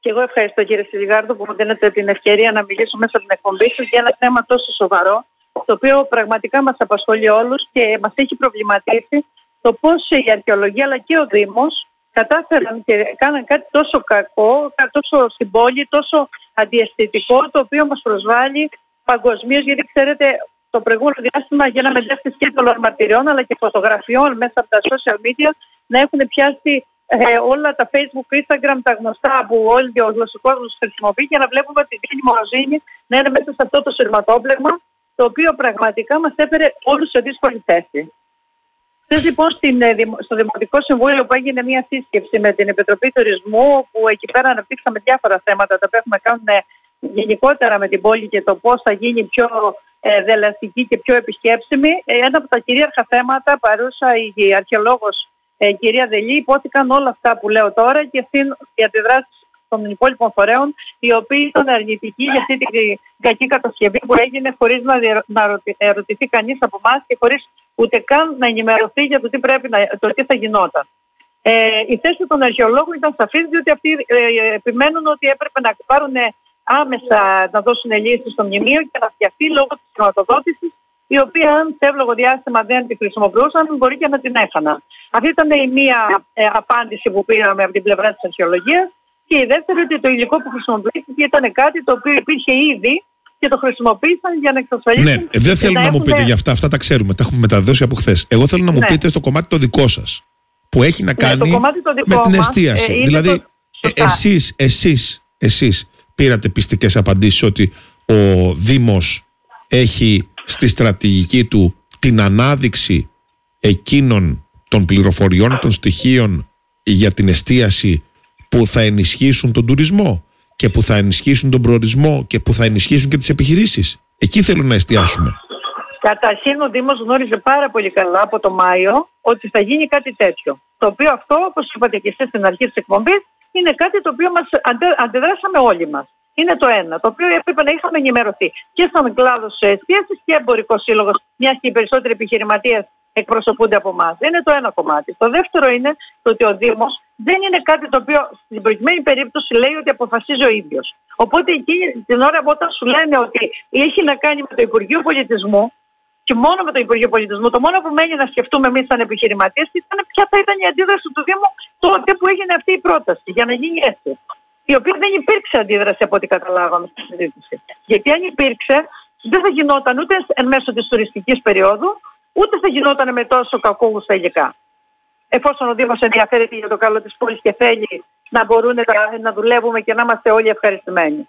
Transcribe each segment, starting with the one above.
Και εγώ ευχαριστώ κύριε Σιλιγάρδο που μου δίνετε την ευκαιρία να μιλήσω μέσα από την εκπομπή σας για ένα θέμα τόσο σοβαρό, το οποίο πραγματικά μας απασχολεί όλους και μας έχει προβληματίσει το πώς η αρχαιολογία αλλά και ο Δήμος κατάφεραν και κάναν κάτι τόσο κακό, τόσο στην πόλη, τόσο αντιαισθητικό, το οποίο μας προσβάλλει παγκοσμίως, γιατί ξέρετε το προηγούμενο διάστημα γίναμε δέχτες και των μαρτυριών αλλά και φωτογραφιών μέσα από τα social media να έχουν πιάσει όλα τα Facebook, Instagram, τα γνωστά που όλοι ο γλωσσικός χρησιμοποιεί, για να βλέπουμε ότι η Μοροζίνη να είναι μέσα σε αυτό το σειρματόπλεγμα, το οποίο πραγματικά μας έφερε όλους σε δύσκολη θέση. Χθες λοιπόν στο Δημοτικό Συμβούλιο που έγινε μια σύσκεψη με την Επιτροπή Τουρισμού, που εκεί πέρα αναπτύξαμε διάφορα θέματα τα οποία έχουμε κάνει γενικότερα με την πόλη και το πώς θα γίνει πιο δελαστική και πιο επισκέψιμη. Ένα από τα κυρίαρχα θέματα, παρούσα η αρχαιολόγος κυρία Δελή, υπόθηκαν όλα αυτά που λέω τώρα και οι αντιδράσεις των υπόλοιπων φορέων, οι οποίοι ήταν αρνητικοί για αυτή την κακή κατασκευή που έγινε χωρίς να ερωτηθεί κανείς από εμάς και χωρίς ούτε καν να ενημερωθεί για το τι θα γινόταν. Η θέση των αρχαιολόγων ήταν σαφής, διότι αυτοί επιμένουν ότι έπρεπε να πάρουν άμεσα να δώσουν λύση στο μνημείο και να φτιαχτεί λόγω της χρηματοδότησης, η οποία αν σε εύλογο διάστημα δεν τη χρησιμοποιούσαν, μπορεί και να την έχαναν. Αυτή ήταν η μία απάντηση που πήραμε από την πλευρά της αρχαιολογίας. Και η δεύτερη, ότι το υλικό που χρησιμοποιήθηκε ήταν κάτι το οποίο υπήρχε ήδη και το χρησιμοποίησαν για να εξασφαλίσουν. Ναι, δεν θέλω να μου πείτε για αυτά τα ξέρουμε, τα έχουμε μεταδώσει από χθες. Εγώ θέλω να μου πείτε στο κομμάτι το δικό σας, που έχει να κάνει με την εστίαση. Δηλαδή, εσείς πήρατε πιστικές απαντήσεις ότι ο Δήμος έχει στη στρατηγική του την ανάδειξη εκείνων των πληροφοριών, των στοιχείων για την εστίαση που θα ενισχύσουν τον τουρισμό και που θα ενισχύσουν τον προορισμό και που θα ενισχύσουν και τις επιχειρήσεις. Εκεί θέλουν να εστιάσουμε. Καταρχήν ο Δήμος γνώριζε πάρα πολύ καλά από το Μάιο ότι θα γίνει κάτι τέτοιο. Το οποίο αυτό, όπως είπατε και εσείς στην αρχή της εκπομπής, είναι κάτι το οποίο μας αντιδράσαμε όλοι μας. Είναι το ένα, το οποίο έπρεπε να είχαμε ενημερωθεί και στον κλάδο της εστίασης και εμπορικός σύλλογος, μιας και οι περισσότεροι επιχειρηματίες εκπροσωπούνται από εμάς. Είναι το ένα κομμάτι. Το δεύτερο είναι το ότι ο Δήμος δεν είναι κάτι το οποίο στην προκειμένη περίπτωση λέει ότι αποφασίζει ο ίδιος. Οπότε εκείνη την ώρα όταν σου λένε ότι έχει να κάνει με το Υπουργείο Πολιτισμού και μόνο με το Υπουργείο Πολιτισμού, το μόνο που μένει να σκεφτούμε εμείς σαν επιχειρηματίες ήταν ποια θα ήταν η αντίδραση του Δήμου τότε που έγινε αυτή η πρόταση για να γίνει έτσι. Η οποία δεν υπήρξε αντίδραση από ό,τι καταλάβαμε στη συζήτηση. Γιατί αν υπήρξε, δεν θα γινόταν ούτε εν μέσω της τουριστικής περίοδου, ούτε θα γινόταν με τόσο κακόγουστα υλικά. Εφόσον ο Δήμος ενδιαφέρεται για το καλό της πόλης και θέλει να μπορούν να δουλεύουμε και να είμαστε όλοι ευχαριστημένοι.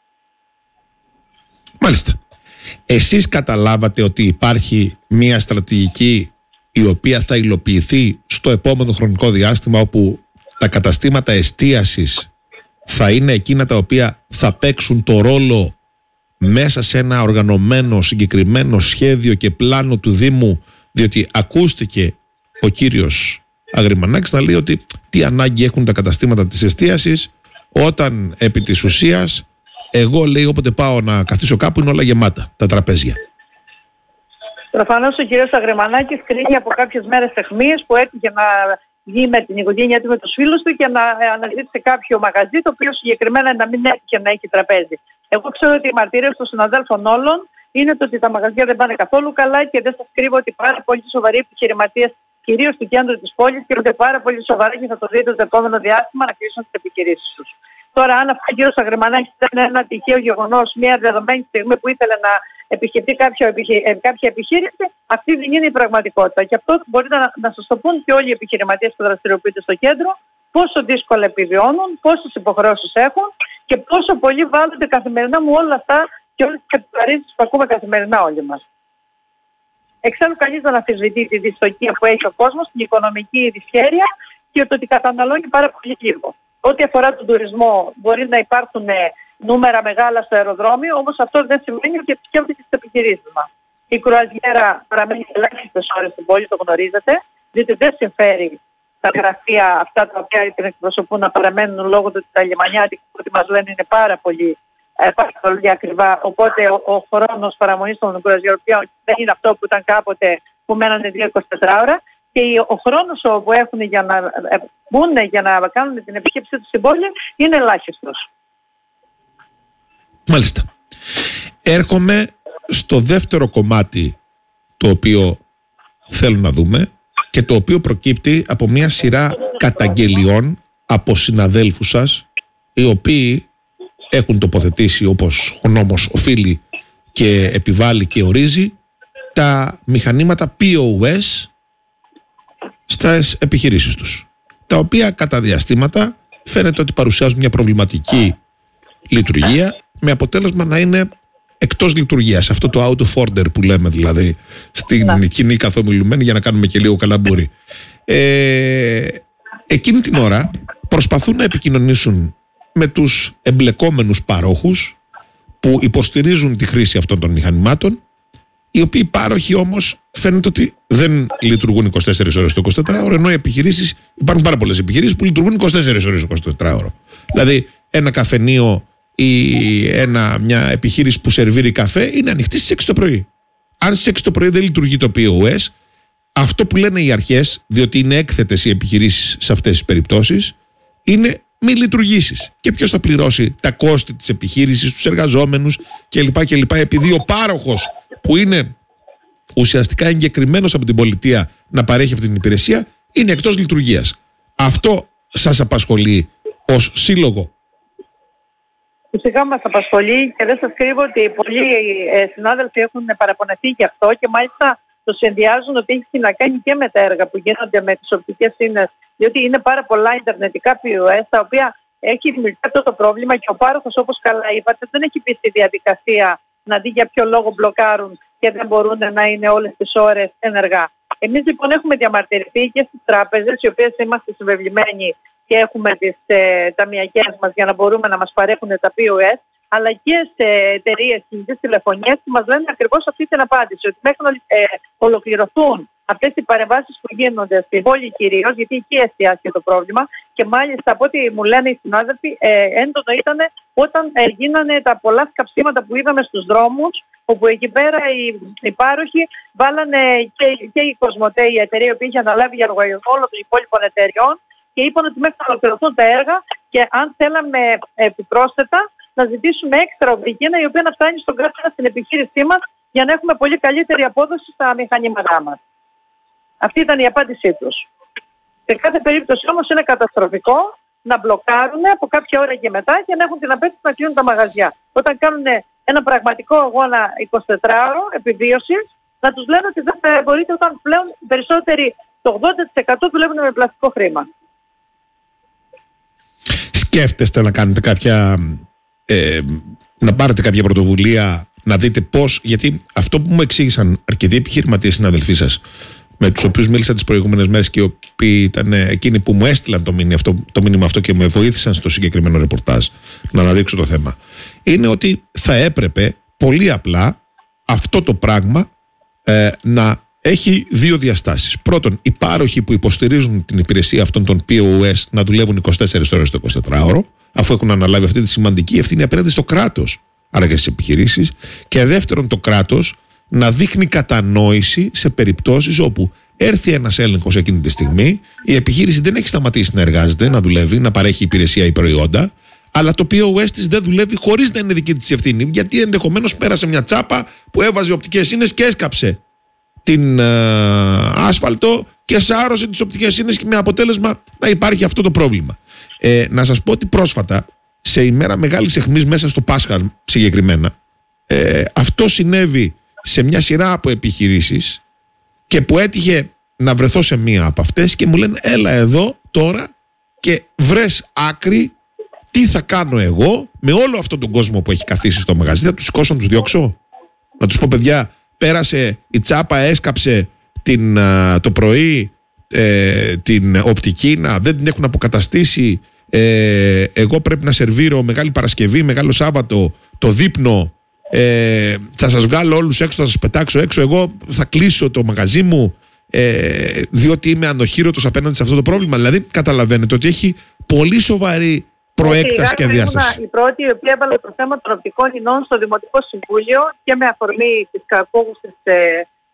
Μάλιστα. Εσείς καταλάβατε ότι υπάρχει μια στρατηγική η οποία θα υλοποιηθεί στο επόμενο χρονικό διάστημα, όπου τα καταστήματα εστίασης θα είναι εκείνα τα οποία θα παίξουν το ρόλο μέσα σε ένα οργανωμένο συγκεκριμένο σχέδιο και πλάνο του Δήμου, διότι ακούστηκε ο κύριος Αγριμανάκης να λέει ότι τι ανάγκη έχουν τα καταστήματα της εστίασης όταν επί της ουσίας εγώ, λέει, όποτε πάω να καθίσω κάπου είναι όλα γεμάτα τα τραπέζια. Προφανώς ο κύριος Αγριμανάκης κρίνει από κάποιες μέρες αιχμής που έτυχε να βγει με την οικογένειά του, με τους φίλους του και να αναζήτησε κάποιο μαγαζί το οποίο συγκεκριμένα να μην έτυχε να έχει τραπέζι. Εγώ ξέρω ότι οι μαρτυρίες των συναδέλφων όλων είναι το ότι τα μαγαζιά δεν πάνε καθόλου καλά και δεν σας κρύβω ότι πάρα πολύ σοβαροί επιχειρηματίες, κυρίως του κέντρου της πόλης, κινούνται πάρα πολύ σοβαρά και θα το δείτε το επόμενο διάστημα να κλείσουν τις επιχειρήσεις τους. Τώρα, αν αυτό ο κύριος Αγριμανάκης ήταν ένα τυχαίο γεγονός, μια δεδομένη στιγμή που ήθελε να επισκεφτεί κάποια επιχείρηση, αυτή δεν είναι η πραγματικότητα. Και αυτό μπορείτε να σας το πούν και όλοι οι επιχειρηματίες που δραστηριοποιούνται στο κέντρο, πόσο δύσκολα επιβιώνουν, πόσες υποχρεώσεις έχουν και πόσο πολύ βάλλονται καθημερινά με όλα αυτά και όλες τις επιβαρύνσεις που ακούμε καθημερινά όλοι μας. Εξάλλου κανείς δεν αμφισβητεί τη δυστοκία που έχει ο κόσμος, την οικονομική δυσχέρεια και το ότι καταναλώνει πάρα πολύ λίγο. Ό,τι αφορά τον τουρισμό, μπορεί να υπάρχουν νούμερα μεγάλα στο αεροδρόμιο, όμως αυτό δεν σημαίνει ότι επισκέπτεται και στις επιχειρήσεις μας. Η κρουαζιέρα παραμένει ελάχιστες ώρες στην πόλη, το γνωρίζετε, διότι δεν συμφέρει τα γραφεία αυτά τα οποία την εκπροσωπούν να παραμένουν λόγω του ότι τα λιμανιάτικα που μας λένε είναι πάρα πολύ ακριβά. Οπότε ο χρόνος παραμονής των κρουαζιεροπλοίων δεν είναι αυτό που ήταν κάποτε που μένανε 2-24 ώρα. και ο χρόνος που έχουν για να μπουν, για να κάνουν την επισκέψη τους στην πόλη είναι ελάχιστος. Μάλιστα. Έρχομαι στο δεύτερο κομμάτι το οποίο θέλω να δούμε και το οποίο προκύπτει από μια σειρά καταγγελιών από συναδέλφους σας, οι οποίοι έχουν τοποθετήσει, όπως ο νόμος οφείλει και επιβάλλει και ορίζει, τα μηχανήματα POS στις επιχειρήσεις τους, τα οποία κατά διαστήματα φαίνεται ότι παρουσιάζουν μια προβληματική λειτουργία, με αποτέλεσμα να είναι εκτός λειτουργίας. Αυτό το out of order που λέμε δηλαδή στην κοινή καθομιλουμένη, για να κάνουμε και λίγο καλαμπούρι. Εκείνη την ώρα προσπαθούν να επικοινωνήσουν με τους εμπλεκόμενους παρόχους που υποστηρίζουν τη χρήση αυτών των μηχανημάτων, οι οποίοι πάροχοι όμως φαίνεται ότι δεν λειτουργούν 24 ώρες το 24ωρο, ενώ οι επιχειρήσεις, υπάρχουν πάρα πολλές επιχειρήσεις που λειτουργούν 24 ώρες το 24ωρο. Δηλαδή ένα καφενείο ή μια επιχείρηση που σερβίρει καφέ είναι ανοιχτή στις 6 το πρωί. Αν στις 6 το πρωί δεν λειτουργεί το POS, αυτό που λένε οι αρχές, διότι είναι έκθετες οι επιχειρήσεις σε αυτές τις περιπτώσεις, είναι μη λειτουργήσεις. Και ποιος θα πληρώσει τα κόστη της επιχείρησης, τους εργαζόμενους κλπ. Επειδή ο πάροχος που είναι ουσιαστικά εγκεκριμένος από την πολιτεία να παρέχει αυτή την υπηρεσία είναι εκτός λειτουργίας. Αυτό σας απασχολεί ως σύλλογο? Φυσικά μας απασχολεί και δεν σας κρύβω ότι πολλοί συνάδελφοι έχουν παραπονεθεί γι' αυτό και μάλιστα το συνδυάζουν ότι έχει να κάνει και με τα έργα που γίνονται με τις οπτικές ίνες, διότι είναι πάρα πολλά ιντερνετικά POS τα οποία έχει δημιουργηθεί αυτό το πρόβλημα και ο πάροχος, όπως καλά είπατε, δεν έχει πει στη διαδικασία να δει για ποιο λόγο μπλοκάρουν και δεν μπορούν να είναι όλες τις ώρες ενεργά. Εμείς λοιπόν έχουμε διαμαρτυρηθεί και στις τράπεζες, οι οποίες είμαστε συμβεβλημένοι και έχουμε τις ταμιακές μας για να μπορούμε να μας παρέχουν τα POS, αλλά και σε εταιρείες κινητής τηλεφωνίας που μας λένε ακριβώς αυτή την απάντηση, ότι μέχρι να ολοκληρωθούν αυτές οι παρεμβάσεις που γίνονται στην πόλη κυρίως, γιατί εκεί εστιάστηκε το πρόβλημα και μάλιστα από ό,τι μου λένε οι συνάδελφοι, έντονο ήταν όταν γίνανε τα πολλά σκαψίματα που είδαμε στους δρόμους, όπου εκεί πέρα οι πάροχοι βάλανε και η Κοσμοτέ, η εταιρεία που είχε αναλάβει για λογαριασμό όλων των υπόλοιπων εταιρεών, και είπαν ότι μέχρι να ολοκληρωθούν τα έργα και αν θέλαμε επιπρόσθετα να ζητήσουμε έξτρα οπτικίνα η οποία να φτάνει στον κάθε στην επιχείρησή μας για να έχουμε πολύ καλύτερη απόδοση στα μηχανήματά μας. Αυτή ήταν η απάντησή τους. Σε κάθε περίπτωση όμως είναι καταστροφικό να μπλοκάρουν από κάποια ώρα και μετά και να έχουν την απέτηση να κλείνουν τα μαγαζιά. Όταν κάνουν ένα πραγματικό αγώνα 24ωρο επιβίωσης, να τους λένε ότι δεν θα μπορείτε όταν πλέον οι περισσότεροι, το 80% δουλεύουν με πλαστικό χρήμα. Σκέφτεστε να κάνετε να πάρετε κάποια πρωτοβουλία, να δείτε πώς, γιατί αυτό που μου εξήγησαν αρκετοί επιχειρηματίες συναδελφοί σας, με τους οποίους μίλησα τις προηγούμενες μέρες και οι οποίοι ήταν εκείνοι που μου έστειλαν το μήνυμα αυτό και με βοήθησαν στο συγκεκριμένο ρεπορτάζ να αναδείξω το θέμα, είναι ότι θα έπρεπε πολύ απλά αυτό το πράγμα να έχει δύο διαστάσεις. Πρώτον, οι πάροχοι που υποστηρίζουν την υπηρεσία αυτών των POS να δουλεύουν 24 ώρες το 24ωρο, αφού έχουν αναλάβει αυτή τη σημαντική ευθύνη απέναντι στο κράτος, άρα και στις επιχειρήσεις. Και δεύτερον, το κράτος να δείχνει κατανόηση σε περιπτώσεις όπου έρθει ένας έλεγχος εκείνη τη στιγμή, η επιχείρηση δεν έχει σταματήσει να εργάζεται, να δουλεύει, να παρέχει υπηρεσία ή προϊόντα, αλλά το POS της δεν δουλεύει χωρίς να είναι δική της ευθύνη, γιατί ενδεχομένως πέρασε μια τσάπα που έβαζε οπτικές ίνες και έσκαψε την άσφαλτο και σάρωσε τις οπτικές ίνες και με αποτέλεσμα να υπάρχει αυτό το πρόβλημα. Να σας πω ότι πρόσφατα, σε ημέρα μεγάλης αιχμής μέσα στο Πάσχα συγκεκριμένα, αυτό συνέβη σε μια σειρά από επιχειρήσεις και που έτυχε να βρεθώ σε μία από αυτές και μου λένε έλα εδώ τώρα και βρες άκρη τι θα κάνω εγώ με όλο αυτόν τον κόσμο που έχει καθίσει στο μαγαζί. Θα τους σηκώσω να τους διώξω, να τους πω παιδιά, πέρασε η τσάπα, έσκαψε το πρωί την οπτική, δεν την έχουν αποκαταστήσει, εγώ πρέπει να σερβίρω Μεγάλη Παρασκευή, Μεγάλο Σάββατο, το δείπνο, θα σας βγάλω όλους έξω, θα σας πετάξω έξω, εγώ θα κλείσω το μαγαζί μου διότι είμαι ανοχήρωτος απέναντι σε αυτό το πρόβλημα. Δηλαδή καταλαβαίνετε ότι έχει πολύ σοβαρή προέκταση και διάσταση. Η πρώτη η οποία έβαλε το θέμα των οπτικών ινών στο Δημοτικό Συμβούλιο και με αφορμή της κακόγουστης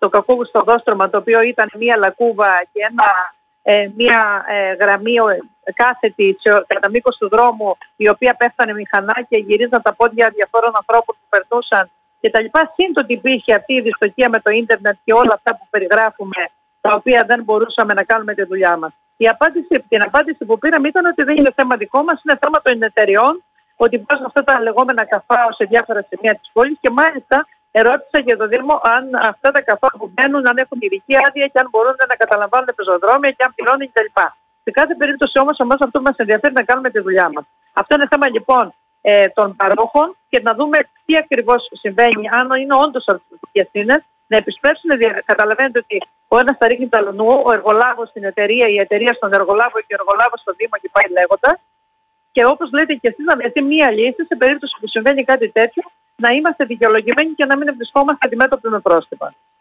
στο κακούγουστο δόστρωμα, το οποίο ήταν μία λακκούβα και μία γραμμή κάθετη κατά μήκος του δρόμου, η οποία πέφτανε μηχανά και γυρίζαν τα πόδια διαφόρων ανθρώπων που περνούσαν κτλ. Συν το ότι υπήρχε αυτή η δυστοχία με το ίντερνετ και όλα αυτά που περιγράφουμε, τα οποία δεν μπορούσαμε να κάνουμε τη δουλειά μας. Την απάντηση που πήραμε ήταν ότι δεν είναι θέμα δικό μας, είναι θέμα των εταιριών, ότι βάζουν αυτά τα λεγόμενα καφάο σε διάφορα σημεία της πόλης και μάλιστα ερώτησα για το Δήμο αν αυτά τα καφάο που μπαίνουν, αν έχουν ειδική άδεια και αν μπορούν να καταλαμβάνουν πεζοδρόμια και αν πληρώνουν κτλ. Σε κάθε περίπτωση όμως εμάς αυτό που μας ενδιαφέρει να κάνουμε τη δουλειά μας. Αυτό είναι θέμα λοιπόν των παρόχων και να δούμε τι ακριβώς συμβαίνει, αν είναι όντως αρθρωτικές ίνες, να επισπεύσουν. Καταλαβαίνετε ότι ο ένας θα ρίχνει τα λονού, ο εργολάβος στην εταιρεία, η εταιρεία στον εργολάβο και ο εργολάβος στον Δήμο και πάει λέγοντας. Και όπως λέτε και εσείς, να βρεθεί μία λύση σε περίπτωση που συμβαίνει κάτι τέτοιο, να είμαστε δικαιολογημένοι και να μην βρισκόμαστε αντιμέτωποι με πρόστιμα.